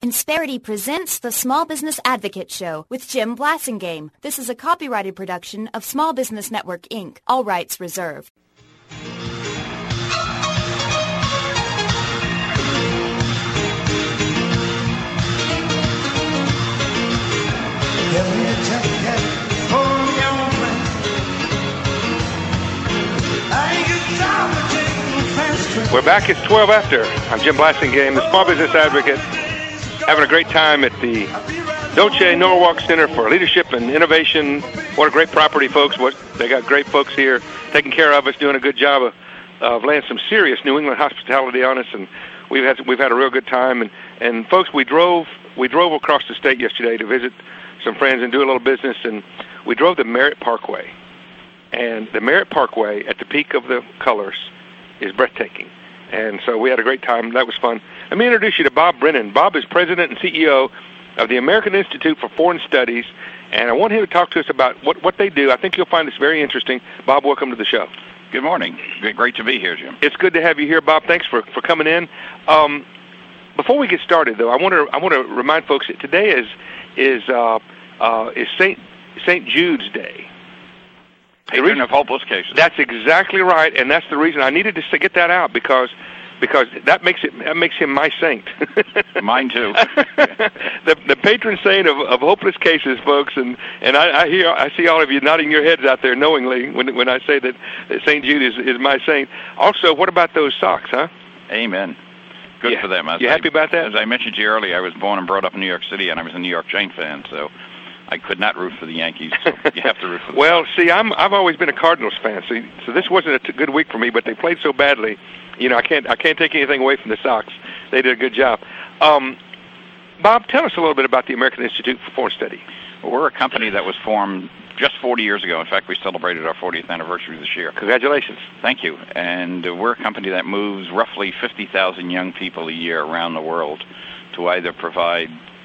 Insperity presents the Small Business Advocate Show with Jim Blasingame. This is a copyrighted production of Small Business Network, Inc. All rights reserved. We're back. It's 12 after. I'm Jim Blasingame, the Small Business Advocate, having a great time at the Dolce Norwalk Center for Leadership and Innovation. What a great property, folks. They got great folks here taking care of us, doing a good job of laying some serious New England hospitality on us, and we've had a real good time. And folks, we drove across the state yesterday to visit some friends and do a little business, and we drove the Merritt Parkway. And the Merritt Parkway at the peak of the colors is breathtaking. And so we had a great time. That was fun. Let me introduce you to Bob Brennan. Bob is president and CEO of the American Institute for Foreign Studies, and I want him to talk to us about what they do. I think you'll find this very interesting. Bob, welcome to the show. Good morning. Great to be here, Jim. It's good to have you here, Bob. Thanks for coming in. Before we get started, though, I want to remind folks that today is St. Jude's Day. Patron of hopeless cases. That's exactly right, and that's the reason I needed to get that out because that makes him my saint. Mine too. the patron saint of hopeless cases, folks, and I see all of you nodding your heads out there knowingly when I say that St. Jude is my saint. Also, what about those socks, huh? Amen. Good for them. You happy about that? As I mentioned to you earlier, I was born and brought up in New York City, and I was a New York Giant fan, so I could not root for the Yankees. So you have to root for them. Well, see, I've always been a Cardinals fan, so this wasn't a good week for me. But they played so badly, I can't take anything away from the Sox. They did a good job. Bob, tell us a little bit about the American Institute for Foreign Study. Well, we're a company that was formed just 40 years ago. In fact, we celebrated our 40th anniversary this year. Congratulations. Thank you. And we're a company that moves roughly 50,000 young people a year around the world to either provide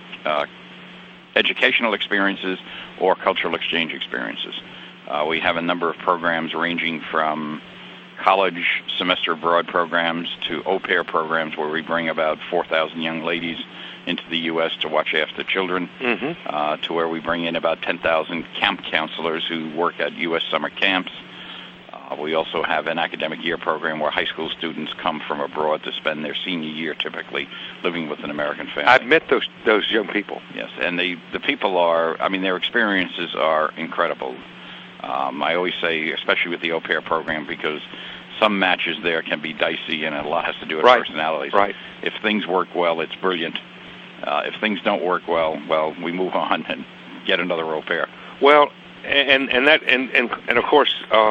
educational experiences or cultural exchange experiences. We have a number of programs ranging from college semester abroad programs to au pair programs where we bring about 4,000 young ladies into the U.S. to watch after children, to where we bring in about 10,000 camp counselors who work at U.S. summer camps. We also have an academic year program where high school students come from abroad to spend their senior year typically living with an American family. I've met those young people. Yes, and the people are, their experiences are incredible. I always say, especially with the au pair program, because some matches there can be dicey and a lot has to do with personalities. Right. If things work well, it's brilliant. If things don't work well, we move on and get another au pair. Well, and of course,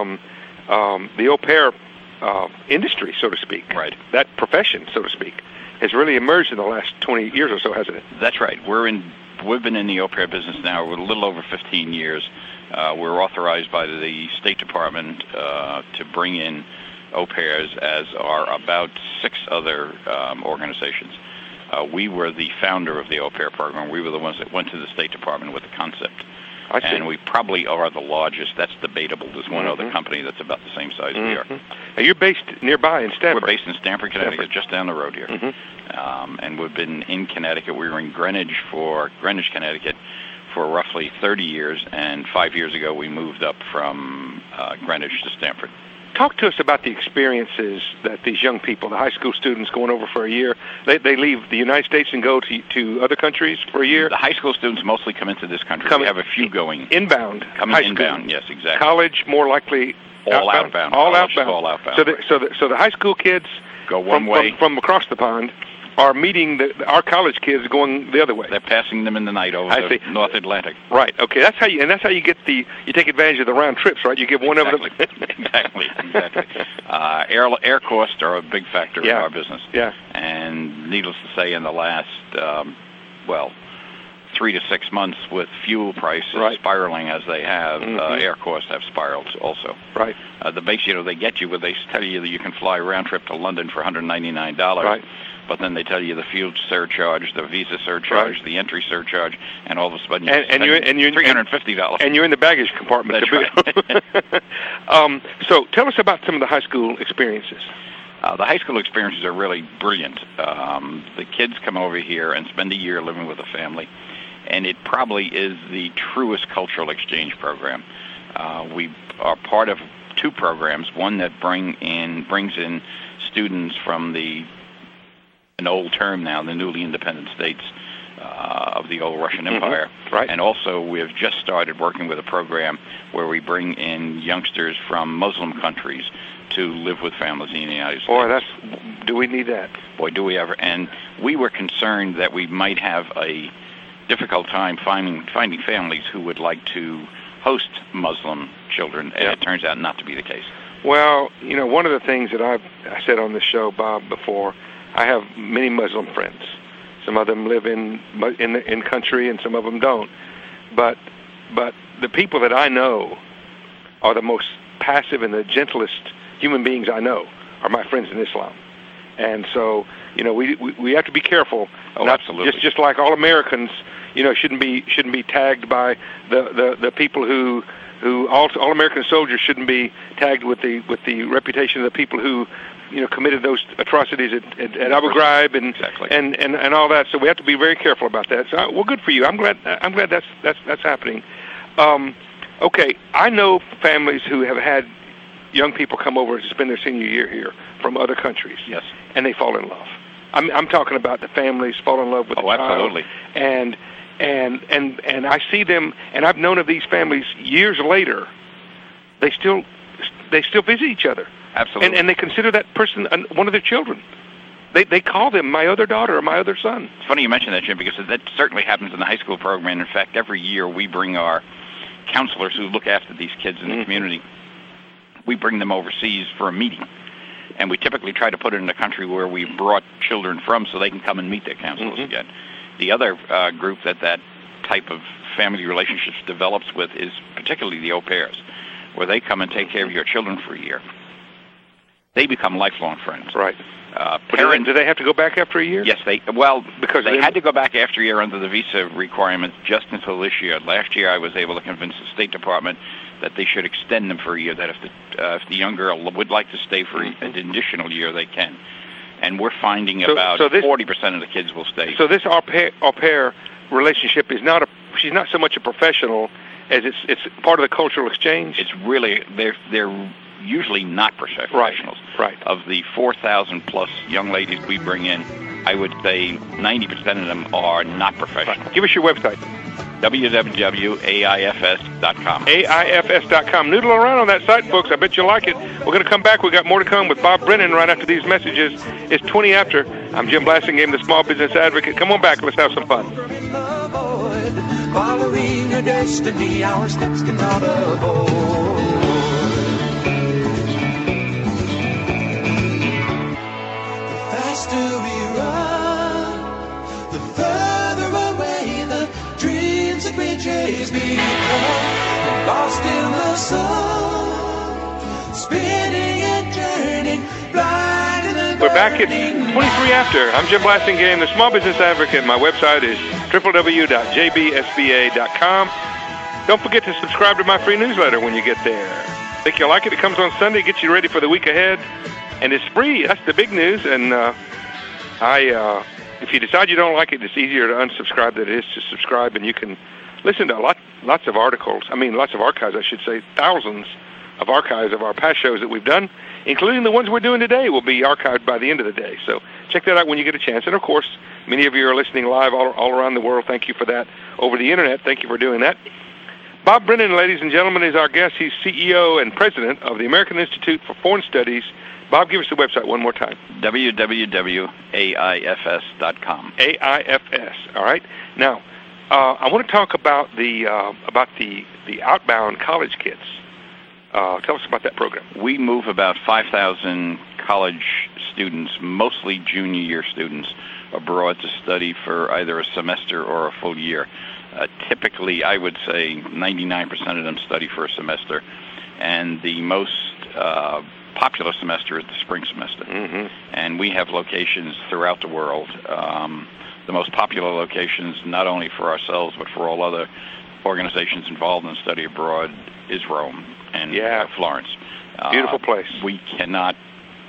the au pair industry, so to speak, right? That profession, so to speak, has really emerged in the last 20 years or so, hasn't it? That's right. We've been in the au pair business now a little over 15 years. We're authorized by the State Department to bring in au pairs, as are about 6 other organizations. We were the founder of the au pair program. We were the ones that went to the State Department with the concept. I see. And we probably are the largest. That's debatable. There's one other company that's about the same size we are. Now, you're based nearby in Stamford. We're based in Stamford, Connecticut, just down the road here. And we've been in Connecticut. We were in Greenwich, Connecticut, for roughly 30 years. And 5 years ago, we moved up from Greenwich to Stamford. Talk to us about the experiences that these young people, the high school students going over for a year, they leave the United States and go to other countries for a year? The high school students mostly come into this country. We have a few going. Inbound. Coming inbound, yes, exactly. College, more likely all outbound. All outbound. All outbound. So the high school kids go one way from across the pond are meeting our college kids going the other way. They're passing them in the night over the North Atlantic. Right. Okay. That's how you get you take advantage of the round trips, right? You give one of them. Exactly. Air costs are a big factor in our business. Yeah. And needless to say, in the last 3 to 6 months, with fuel prices spiraling as they have, air costs have spiraled also. Right. The base, they get you where they tell you that you can fly round trip to London for $199. Right. But then they tell you the fuel surcharge, the visa surcharge, the entry surcharge, and all of a sudden you're $350. And you're in the baggage compartment. That's right. So tell us about some of the high school experiences. The high school experiences are really brilliant. The kids come over here and spend a year living with a family, and it probably is the truest cultural exchange program. We are part of two programs, one that brings in students from an old term now, the newly independent states of the old Russian Empire. Right. And also we have just started working with a program where we bring in youngsters from Muslim countries to live with families in the United States. Boy, do we need that? Boy, do we ever. And we were concerned that we might have a difficult time finding families who would like to host Muslim children, and it turns out not to be the case. Well, one of the things that I said on the show, Bob, before, I have many Muslim friends. Some of them live in country, and some of them don't. But the people that I know are the most passive and the gentlest human beings I know are my friends in Islam. And so, we have to be careful. Oh, absolutely. Just like all Americans, shouldn't be tagged by the people who all American soldiers shouldn't be tagged with the reputation of the people who committed those atrocities at Abu Ghraib and all that. So we have to be very careful about that. So, well, good for you. I'm glad that's happening. Okay, I know families who have had young people come over to spend their senior year here from other countries. Yes, and they fall in love. I'm talking about the families fall in love with the child. Absolutely. And I see them, and I've known of these families years later. They still visit each other. Absolutely. And they consider that person one of their children. They call them my other daughter or my other son. It's funny you mention that, Jim, because that certainly happens in the high school program. In fact, every year we bring our counselors who look after these kids in the community, we bring them overseas for a meeting. And we typically try to put it in a country where we brought children from so they can come and meet their counselors again. The other group that type of family relationships develops with is particularly the au pairs, where they come and take care of your children for a year. They become lifelong friends. Right. Parents, do they have to go back after a year? Yes, because they had to go back after a year under the visa requirements just until this year. Last year I was able to convince the State Department that they should extend them for a year, that if the young girl would like to stay for an additional year, they can. And we're finding about 40% of the kids will stay. So this au pair relationship is she's not so much a professional as it's part of the cultural exchange. It's really, they're usually not professionals. Right. Of the 4,000 plus young ladies we bring in, I would say 90% of them are not professionals. Right. Give us your website. www.aifs.com. AIFS.com. Noodle around on that site, folks. I bet you'll like it. We're going to come back. We've got more to come with Bob Brennan right after these messages. It's 20 after. I'm Jim Blasingame, the Small Business Advocate. Come on back. Let's have some fun. Following a destiny our steps cannot avoid. The faster we run, the further away the dreams that we chase become. Lost in the sun, spinning and turning, blind in the We're back at 23 after. I'm Jim Blasingame, the Small Business Advocate. My website is www.jbsba.com. Don't forget to subscribe to my free newsletter when you get there. Think you'll like it? It comes on Sunday, gets you ready for the week ahead, and it's free. That's the big news. And if you decide you don't like it, it's easier to unsubscribe than it is to subscribe, and you can listen to lots of articles. Lots of archives, I should say. Thousands of archives of our past shows that we've done, including the ones we're doing today, will be archived by the end of the day. So check that out when you get a chance. And, of course, many of you are listening live all around the world. Thank you for that. Over the Internet, thank you for doing that. Bob Brennan, ladies and gentlemen, is our guest. He's CEO and president of the American Institute for Foreign Studies. Bob, give us the website one more time. www.aifs.com. AIFS, all right. Now, I want to talk about the outbound college kids. Tell us about that program. We move about 5,000 college students, mostly junior year students, abroad to study for either a semester or a full year. Typically, I would say 99% of them study for a semester, and the most popular semester is the spring semester. And we have locations throughout the world. The most popular locations, not only for ourselves, but for all other organizations involved in study abroad, is Rome and Florence. Beautiful place. We cannot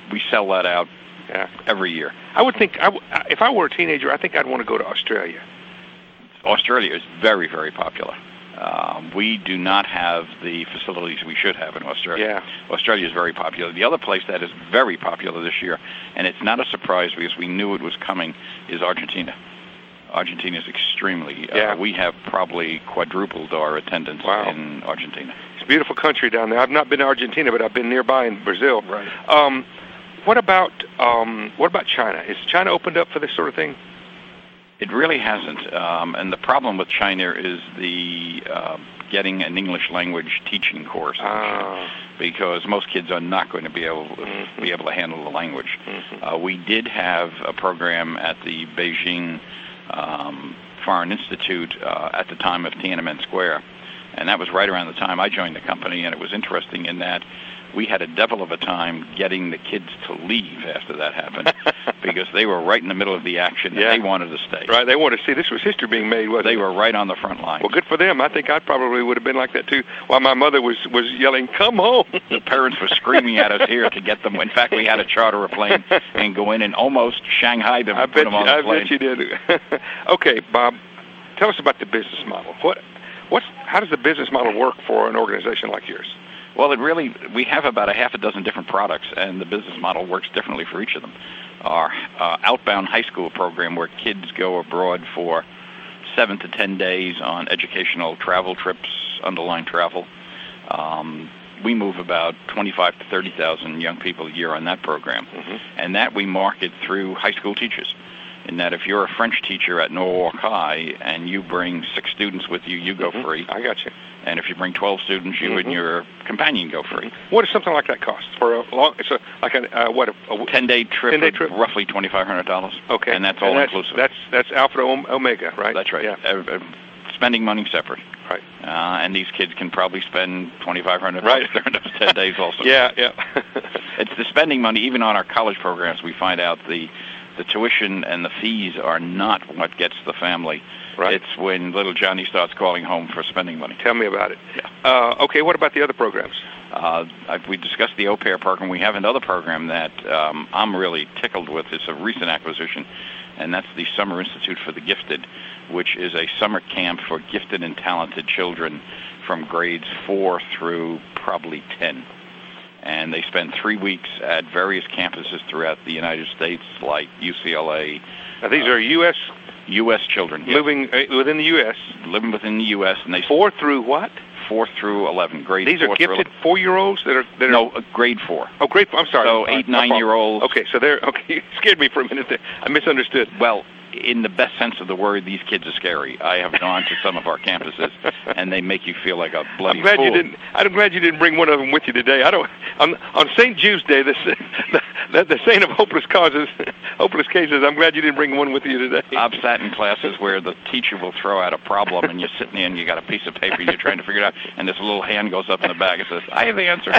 we sell that out every year. I would think, if I were a teenager, I think I'd want to go to Australia. Australia is very, very popular. We do not have the facilities we should have in Australia. Yeah. Australia is very popular. The other place that is very popular this year, and it's not a surprise because we knew it was coming, is Argentina. Argentina is extremely. We have probably quadrupled our attendance in Argentina. It's a beautiful country down there. I've not been to Argentina, but I've been nearby in Brazil. Right. What about China? Is China opened up for this sort of thing? It really hasn't. And the problem with China is the getting an English language teaching course, because most kids are not going to be able to handle the language. We did have a program at the Beijing Foreign Institute at the time of Tiananmen Square, and that was right around the time I joined the company, and it was interesting in that we had a devil of a time getting the kids to leave after that happened because they were right in the middle of the action and they wanted to stay. Right, they wanted to see. This was history being made, wasn't it? They were right on the front line. Well, good for them. I think I probably would have been like that too, while my mother was yelling, "Come home!" The parents were screaming at us here to get them. In fact, we had to charter a plane and go in and almost Shanghai them and put them on the plane. I bet you did. Okay, Bob, tell us about the business model. How does the business model work for an organization like yours? Well, we have about a half a dozen different products, and the business model works differently for each of them. Our outbound high school program, where kids go abroad for 7 to 10 days on educational travel trips, underline travel. We move about 25 to 30,000 young people a year on that program, and that we market through high school teachers. In that if you're a French teacher at Norwalk High and you bring 6 students with you, you go free. I got you. And if you bring 12 students, you and your companion go free. What does something like that cost for a long? It's a 10-day trip. 10-day trip, roughly $2,500. Okay, and that's all inclusive. That's Alpha to Omega, right? That's right. Yeah. Spending money separate. Right. And these kids can probably spend $2,500 during those 10 days also. Yeah. It's the spending money. Even on our college programs, we find out the tuition and the fees are not what gets the family. Right. It's when little Johnny starts calling home for spending money. Tell me about it. Yeah. Okay, what about the other programs? We discussed the au pair program. We have another program that I'm really tickled with. It's a recent acquisition, and that's the Summer Institute for the Gifted, which is a summer camp for gifted and talented children from grades 4 through probably 10. And they spend 3 weeks at various campuses throughout the United States, like UCLA. Now, these are U.S. children. Yes. Living within the U.S.? Living within the U.S. And they 4 through what? 4 through 11. Grade These 4 are gifted 4-year-olds that are... No, grade 4. Oh, grade 4. I'm sorry. So 8, 9-year-olds. Okay, so they're... Okay, you scared me for a minute there. I misunderstood. Well, in the best sense of the word, these kids are scary. I have gone to some of our campuses, and they make you feel like a bloody fool. I'm glad you didn't bring one of them with you today. On St. Jude's Day, the saint of hopeless cases. I'm glad you didn't bring one with you today. I've sat in classes where the teacher will throw out a problem, and you're sitting there and you got a piece of paper and you're trying to figure it out, and this little hand goes up in the back and says, "I have the answer."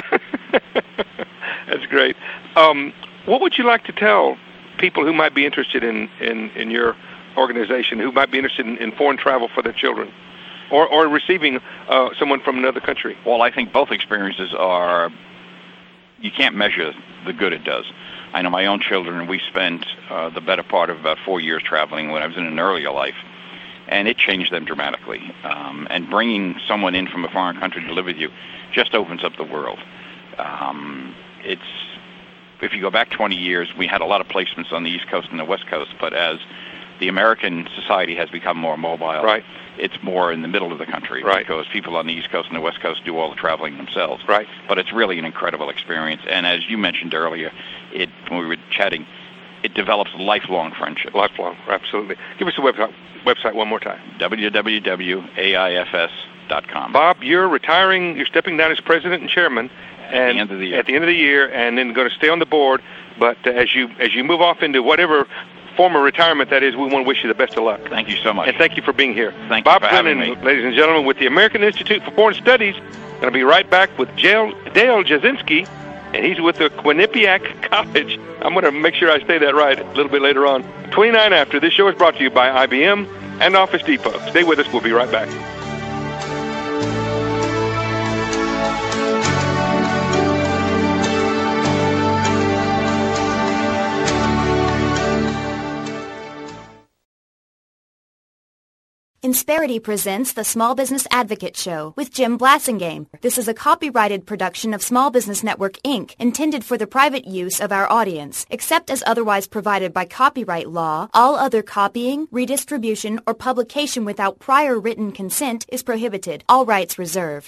That's great. What would you like to tell people who might be interested in your organization, who might be interested in foreign travel for their children, or receiving someone from another country? Well, I think both experiences are, you can't measure the good it does. I know my own children, we spent the better part of about 4 years traveling when I was in an earlier life, and it changed them dramatically. And bringing someone in from a foreign country to live with you just opens up the world. If you go back 20 years, we had a lot of placements on the East Coast and the West Coast, but as the American society has become more mobile, right, it's more in the middle of the country, right, because people on the East Coast and the West Coast do all the traveling themselves. Right. But it's really an incredible experience, and as you mentioned earlier, when we were chatting, it develops lifelong friendships. Lifelong, absolutely. Give us the website one more time. www.aifs.com. Bob, you're retiring. You're stepping down as president and chairman. At the end of the year. At the end of the year, and then going to stay on the board. But as you move off into whatever form of retirement that is, we want to wish you the best of luck. Thank you so much. And thank you for being here. Thank Bob you for having me. Ladies and gentlemen, with the American Institute for Foreign Studies. Going to be right back with Dale Jasinski, and he's with the Quinnipiac College. I'm going to make sure I say that right a little bit later on. 29 after. This show is brought to you by IBM and Office Depot. Stay with us. We'll be right back. Insperity presents the Small Business Advocate Show with Jim Blasingame. This is a copyrighted production of Small Business Network, Inc., intended for the private use of our audience. Except as otherwise provided by copyright law, all other copying, redistribution, or publication without prior written consent is prohibited. All rights reserved.